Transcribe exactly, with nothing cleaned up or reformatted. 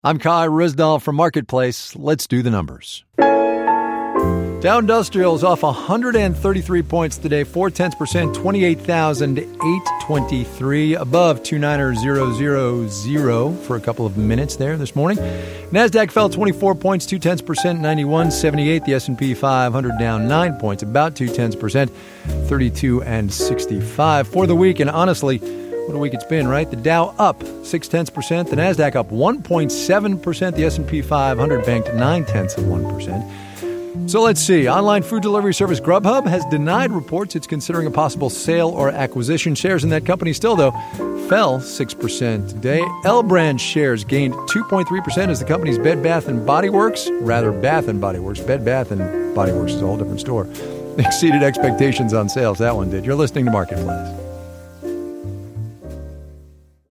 I'm Kai Rizdal from Marketplace. Let's do the numbers. Dow Industrial is off one hundred thirty-three points today, four tenths percent, twenty-eight thousand eight hundred twenty-three, above two nine zero zero zero for a couple of minutes there this morning. NASDAQ fell twenty-four points, two tenths percent, ninety-one seventy-eight. The S and P five hundred down nine points, about two tenths percent, thirty-two and sixty-five for the week. And honestly, what a week it's been, right? The Dow up six tenths percent, the NASDAQ up one point seven percent, the S and P five hundred banked nine tenths of one percent. So let's see. Online food delivery service Grubhub has denied reports it's considering a possible sale or acquisition. Shares in that company still, though, fell six percent today. L Brand shares gained two point three percent as the company's Bed Bath and Body Works, rather Bath and Body Works, Bed Bath and Body Works is a whole different store, exceeded expectations on sales. That one did. You're listening to Marketplace.